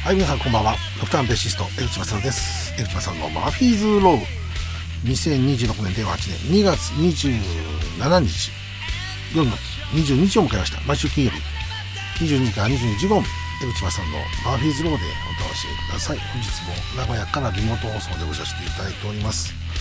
はい、皆さんこんばんは。ドクターベーシスト江口正です。江口正のマーフィーズローブ、2026年令和8年2月27日夜の22時を迎えました。毎週金曜日22時から22時5分、江口正のマーフィーズローでお楽しみください。本日も名古屋からリモート放送でごさせていただいております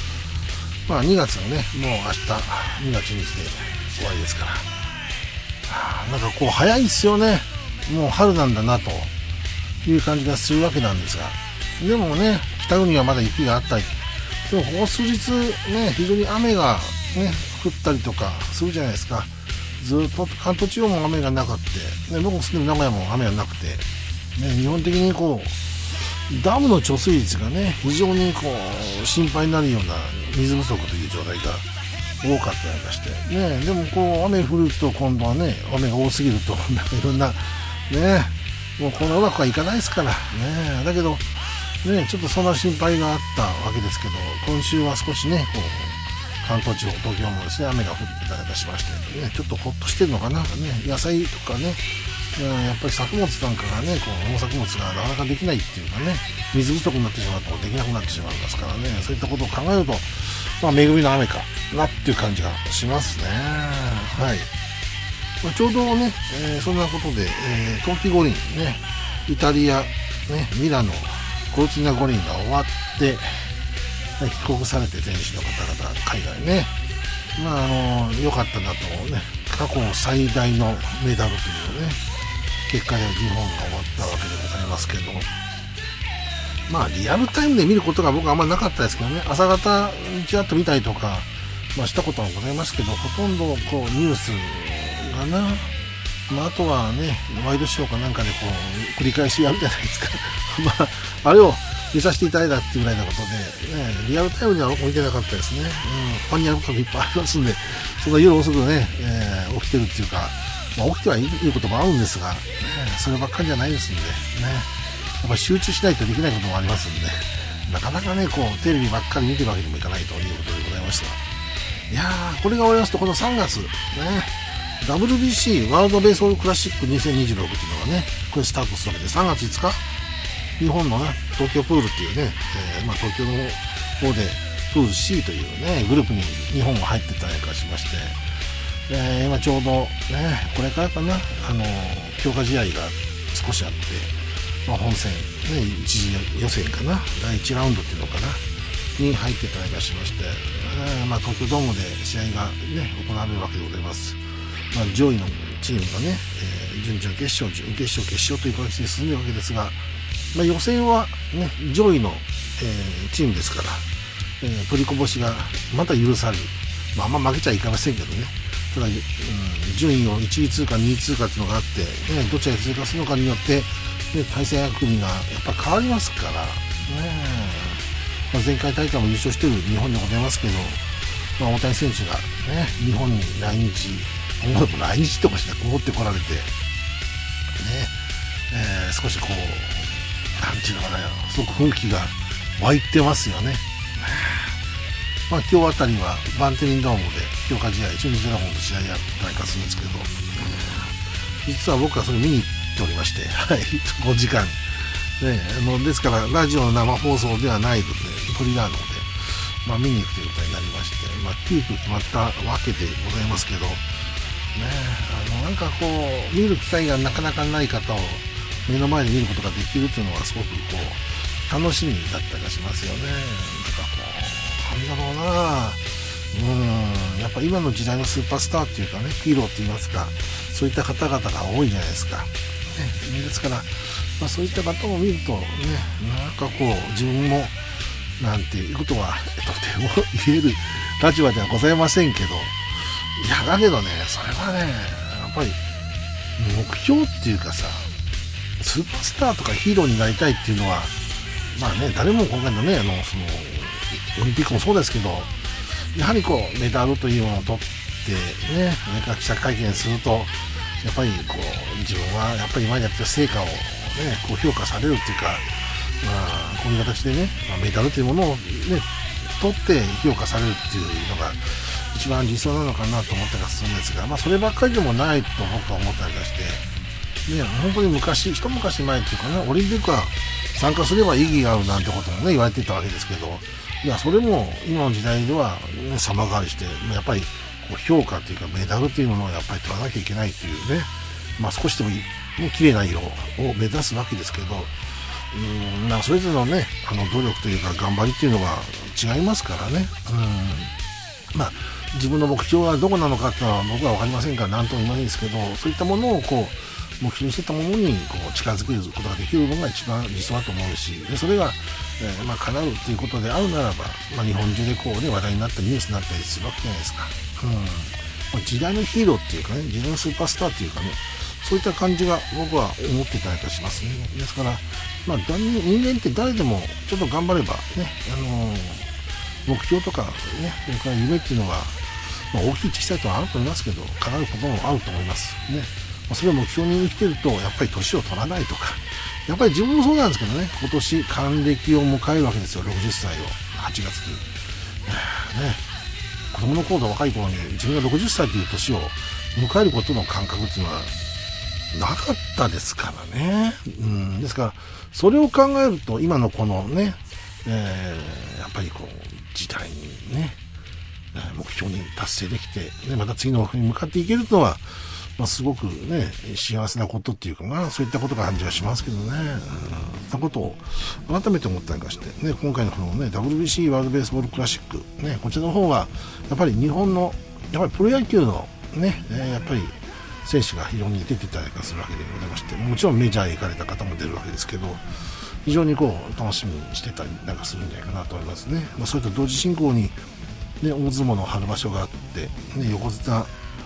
。2月のね、もう明日2月にして終わりですから、なんかこう早いっすよね。もう春なんだなという感じがするわけなんですが、でもね、北国はまだ雪があったり、でもここ数日ね、非常に雨がね降ったりとかするじゃないですか。ずっと関東地方も雨がなかった、ね、僕も住んでる名古屋も雨がなくて、ね、日本的にこうダムの貯水率がね非常にこう心配になるような水不足という状態が多かったりとかしてね。でもこう雨降ると今度はね、雨が多すぎるとなんかいろんなね、もうこのうまくはいかないですからね。だけどね、ちょっとそんな心配があったわけですけど、今週は少しねこう関東地方、東京もですね雨が降ってたりしまして、ね、ちょっとほっとしてるのかな、ね、野菜とかね、やっぱり作物なんかがねこう農作物がなかなかできないっていうかね、水不足になってしまうとできなくなってしまいますからね。そういったことを考えると、恵みの雨かなっていう感じがしますね。はい。ちょうどね、そんなことで、冬季五輪ね、イタリア、ね、ミラノ、コルティナ五輪が終わって、帰国されて選手の方々、海外ね、良かったなとね、過去最大のメダルというね、結果で日本が終わったわけでございますけど、リアルタイムで見ることが僕はあんまりなかったですけどね、朝方ちらっと見たりとか、したことはございますけど、ほとんどこうニュースかな、あとはねワイドショーかなんかでこう繰り返しやるじゃないですかあれを見させていただいたっていうぐらいのことで、ね、リアルタイムでは僕も見てなかったですね。他にやることもいっぱいありますんで、そんな夜遅くね、起きてるっていうか、起きてはいることもあるんですが、そればっかりじゃないですんでね、やっぱ集中しないとできないこともありますんで、なかなかねこうテレビばっかり見てるわけにもいかないということでございました。いやー、これが終わりますと、この3月ね、WBC ワールドベースボールクラシック2026っていうのがね、これスタートするわけで、3月5日日本のね東京プールっていうね、東京の方でプール C というねグループに日本が入ってたりとかしまして、今ちょうどねこれからかな、強化試合が少しあって、本戦ね一次予選かな、第1ラウンドっていうのかなに入ってたりとかしまして、東京ドームで試合がね行われるわけでございます。上位のチームがね、準々決勝、準決勝、決勝という形で進んでいるわけですが、予選は、ね、上位の、チームですから、取りこぼしがまた許される。あんま負けちゃいけませんけどね。ただ、順位を1位通過、2位通過っていうのがあって、どちらに通過するのかによって、対戦組がやっぱ変わりますから、前回大会も優勝している日本でございますけど、大谷選手が、ね、日本に来日とかしなく戻ってこられて、少しこう、なんていうのかな、すごく雰囲気が湧いてますよね。今日あたりはバンテリンドームで強化試合、中日ドラゴンと試合やったりかするんですけど、実は僕はそれ見に行っておりまして、はい、5時間。ですからラジオの生放送ではないので鳥なので、見に行くということになりまして、急遽決まったわけでございますけど、なんかこう見る機会がなかなかない方を目の前で見ることができるというのはすごくこう楽しみだったりがしますよね。なんかこうなんだろうな、やっぱ今の時代のスーパースターっていうかね、ヒーローって言いますか、そういった方々が多いじゃないですか。ですから、そういった方を見るとね、なんかこう自分もなんていうことはとても言える立場ではございませんけど、いやだけどね、それはねやっぱり目標っていうかさ、スーパースターとかヒーローになりたいっていうのは誰も今回のねそのオリンピックもそうですけど、やはりこうメダルというものを取ってね、記者会見するとやっぱりこう自分はやっぱり今までやってる成果をねこう評価されるっていうか、こういう形でね、メダルというものをね取って評価されるっていうのが一番理想なのかなと思ったりするんですが、そればっかりでもないと僕は思ったりして、 本当に一昔前っていうかね、オリンピックは参加すれば意義があるなんてこともね言われてたわけですけど、いやそれも今の時代では、ね、様変わりして、やっぱりこう評価というかメダルっていうものをやっぱり取らなきゃいけないっていうね、少しでも綺麗な色を目指すわけですけど、それぞれのね努力というか頑張りっていうのが違いますからね。自分の目標はどこなのかっていうのは僕は分かりませんから何とも言いませんですけど、そういったものをこう目標にしてたものにこう近づけることができるのが一番理想だと思うし、でそれが、叶うということであるならば、日本中でこうね話題になったりニュースになったりするわけじゃないですか。時代のヒーローっていうかね、時代のスーパースターっていうかね、そういった感じが僕は思ってたりしますね。ですから、人間って誰でもちょっと頑張ればね、目標とかね、それから夢っていうのは、大きい小さいとはあると思いますけど、叶うこともあると思いますね。それを目標に生きてると、やっぱり年を取らないとか、やっぱり自分もそうなんですけどね、今年還暦を迎えるわけですよ、60歳を、8月に。子供の頃と若い頃に自分が60歳という年を迎えることの感覚っていうのはなかったですからね。ですから、それを考えると、今のこのね、やっぱりこう、時代にね、目標に達成できて、また次の目標に向かっていけるのは、すごくね、幸せなことっていうかな、そういったことが感じがしますけどね。そんなことを改めて思ったりかして、今回のこのね、WBC ワールドベースボールクラシック、こちらの方は、やっぱり日本の、やっぱりプロ野球のね、やっぱり選手が非常に出てたりするわけでございまして、もちろんメジャーへ行かれた方も出るわけですけど、非常にこう、楽しみにしてたりするんじゃないかなと思いますね。それと同時進行に、大相撲の春場所があって、横綱、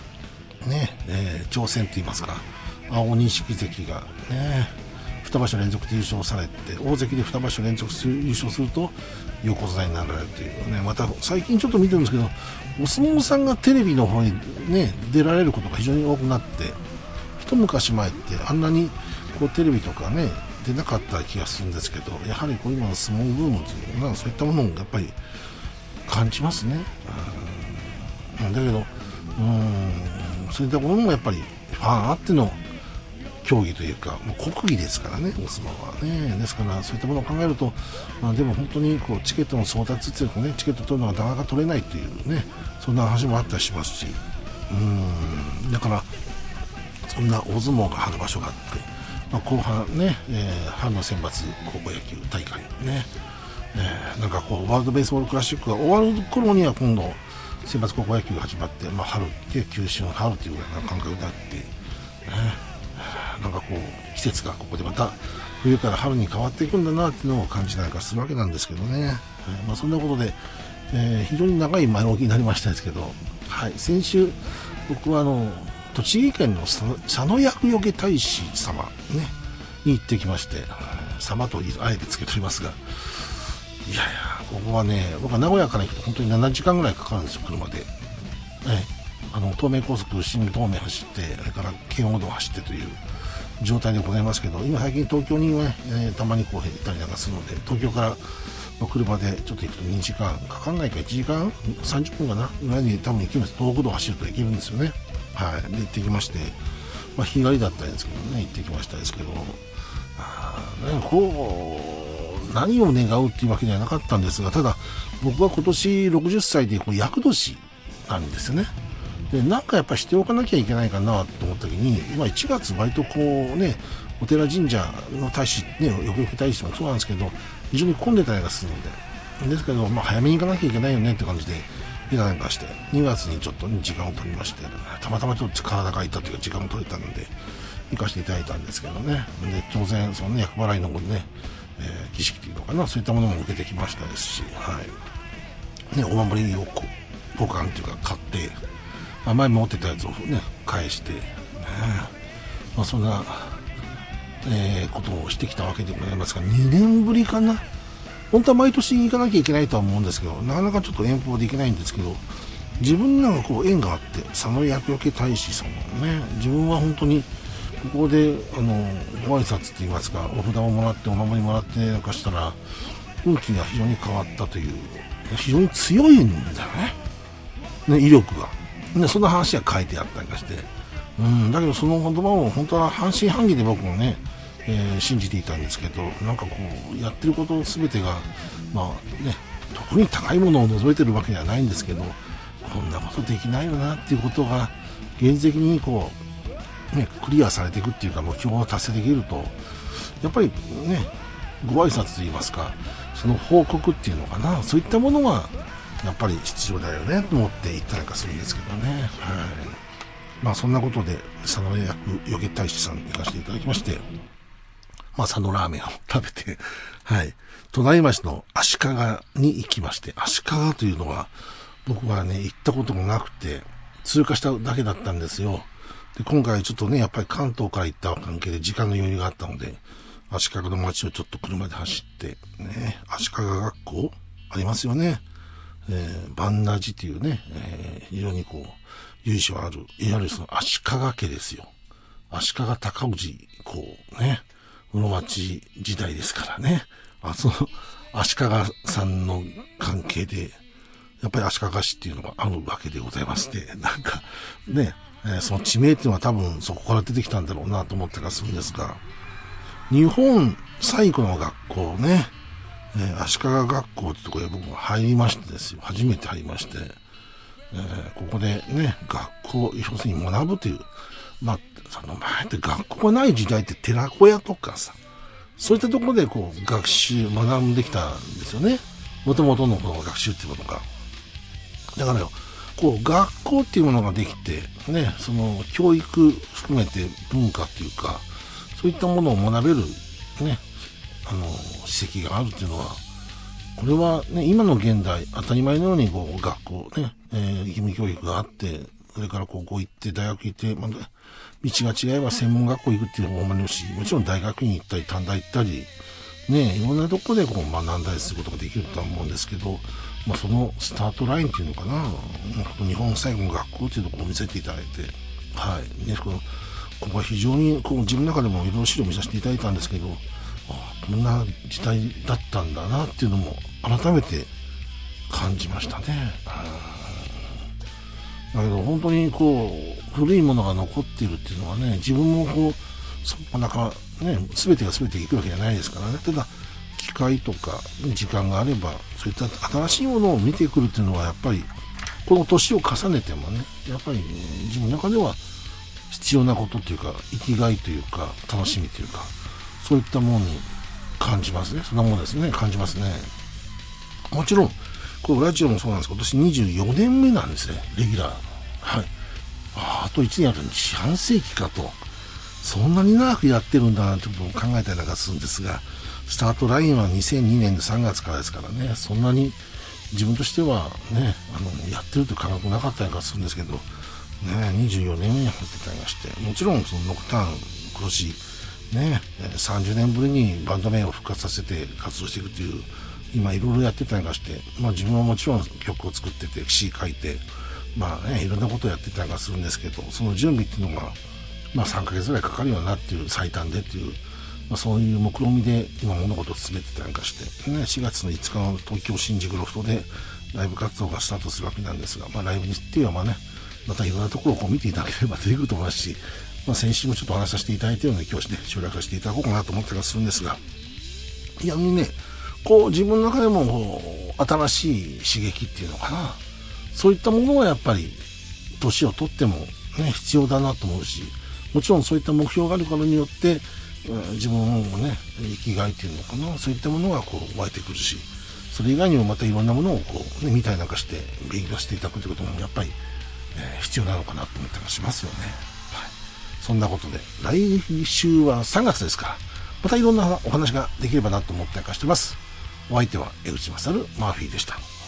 挑戦といいますか、青錦関が2場所連続で優勝されて、大関で2場所連続優勝すると横綱になられるというね、また最近ちょっと見てるんですけど、お相撲さんがテレビの方に出られることが非常に多くなって、一昔前ってあんなにこうテレビとか出なかった気がするんですけど、やはりこう今の相撲ブームというのはそういったものをやっぱり感じますね。だけどそういったものもやっぱりファンあっての競技というか、もう国技ですからね、お相撲はね。ですからそういったものを考えると、でも本当にこうチケットの争奪っていうかね、チケット取るのがなかなか取れないというね、そんな話もあったりしますし、だからそんな大相撲が春場所があって、後半ね、春の選抜高校野球大会ね、なんかこうワールドベースボールクラシックが終わる頃には今度選抜高校野球が始まって、春って九州の春というような感覚になって、なんかこう季節がここでまた冬から春に変わっていくんだなっていうのを感じたりするわけなんですけどね。そんなことで、非常に長い前置きになりましたですけど、先週僕は栃木県の佐野厄除け大師様に行ってきまして、様とあえてつけておりますが、いやここはね、僕は名古屋から行くと本当に7時間ぐらいかかるんですよ、車で。東名高速新東名走って、それから京王道走ってという状態でございますけど、今最近東京には、たまにこう行ったりなんかするので、東京から車でちょっと行くと2時間かかんないか、1時間30分かなぐらいに多分行けるんです。東北道走ると行けるんですよね。で行ってきまして、日帰りだったんですけどね、行ってきましたですけど、何を願うっていうわけではなかったんですが、ただ僕は今年60歳で厄年なんですよね。でなんかやっぱりしておかなきゃいけないかなと思った時に、今1月割とこうね、お寺神社の大使厄除大使もそうなんですけど、非常に混んでたりがするので、ですけど早めに行かなきゃいけないよねって感じで行かなんかして、2月にちょっと時間を取りまして、たまたまちょっと体が空いたというか時間も取れたので行かせていただいたんですけどね。で当然その厄払いの儀式というのかな、そういったものも受けてきましたですし、お守りを交換というか買って、前持ってたやつを返して、そんな、ことをしてきたわけでございますが、2年ぶりかな。本当は毎年行かなきゃいけないとは思うんですけど、なかなかちょっと遠方で行けないんですけど、自分なんか縁があって、佐野厄除け大使さんね、自分は本当にここでご挨拶って言いますか、お札をもらってお守りもらってなんかしたら運気が非常に変わったという、非常に強いんだよね、威力が、そんな話が書いてあったりして、 だけどその言葉を本当は半信半疑で僕もね、信じていたんですけど、なんかこうやってること全てがまあね、特に高いものを除いてるわけではないんですけど、こんなことできないよなっていうことが現実的にこうねクリアされていくっていうか、目標を達成できるとやっぱりね、ご挨拶といいますか、その報告っていうのかな、そういったものがやっぱり必要だよねと思って言ったりなんかするんですけどね。はい。まあそんなことで佐野役余計大使さんに行かせていただきまして、まあ佐野ラーメンを食べて、はい、隣町の足利に行きまして、足利というのは僕はね行ったこともなくて通過しただけだったんですよ。で今回ちょっとねやっぱり関東から行った関係で時間の余裕があったので、足利の町をちょっと車で走ってね、足利学校ありますよね。万那寺というね、非常にこう由緒ある、いわゆるその足利家ですよ。足利尊氏こうね、室町時代ですからね。その足利さんの関係でやっぱり足利市っていうのがあるわけでございまして、なんかね、その地名っていうのは多分そこから出てきたんだろうなと思ったりするんですが、日本最古の学校ね、足利学校ってところへ僕は入りましてですよ。初めて入りまして、ここでね、学校、要するに学ぶという、まあ、その前って学校がない時代って寺子屋とかさ、そういったところでこう学んできたんですよね。もともとのこの学習っていうものが。だからよ、こう学校っていうものができて、ね、その教育含めて文化っていうか、そういったものを学べるね、史跡があるっていうのは、これはね、今の現代、当たり前のようにこう学校ね、義務教育があって、それから高校行って、大学行って、まあね、道が違えば専門学校行くっていう方もあるし、もちろん大学に行ったり、短大行ったり、ね、いろんなところでこう学んだりすることができるとは思うんですけど、まあそのスタートラインっていうのかな、日本最後の学校っていうところを見せていただいて、はい、ね、ここは非常にこう自分の中でもいろいろ資料を見させていただいたんですけど、こんな時代だったんだなっていうのも改めて感じましたね。だけど本当にこう古いものが残っているっていうのはね、自分もこうなんかね、全てが全ていくわけじゃないですからね。ただ機会とか時間があればそういった新しいものを見てくるっていうのはやっぱりこの年を重ねてもね、やっぱり、ね、自分の中では必要なことというか生きがいというか楽しみというか、そういったものに感じますね。そんなものですね、感じますね。もちろんこのラジオもそうなんですけど、今年24年目なんですね、レギュラー。はい。あと1年あと四半世紀かと、そんなに長くやってるんだなと考えたりなんかするんですが、スタートラインは2002年の3月からですからね、そんなに自分としてはね、やってるという感覚なかったりなんかするんですけど、ね、24年目に入ってたりまして、もちろんそのノクターン、今年ね、30年ぶりにバンド名を復活させて活動していくという、今いろいろやってたりなんかして、まあ自分はもちろん曲を作ってて、詩書いて、まあね、いろんなことをやってたりなんかするんですけど、その準備っていうのが、まあ3ヶ月ぐらいかかるよなっていう、最短でっていう、まあそういう目論見で今物事を進めてたりなんかして、ね、4月の5日の東京新宿ロフトでライブ活動がスタートするわけなんですが、まあライブにっていうのはまあね、またいろんなところをこう見ていただければ出てくると思いますし、まあ先週もちょっとお話しさせていただいたような今日ね、省略させていただこうかなと思ったりするんですが、いやね、こう自分の中でも新しい刺激っていうのかな、そういったものはやっぱり年を取ってもね、必要だなと思うし、もちろんそういった目標があることによって、自分もね、生きがいっていうのかな、そういったものがこう湧いてくるし、それ以外にもまたいろんなものをこう、ね、見たりなんかして勉強していただくということもやっぱり、必要なのかなと思ったりしますよね。はい。そんなことで、来週は3月ですから、またいろんなお話ができればなと思ったりなんかしてます。お相手は江口勝マーフィーでした。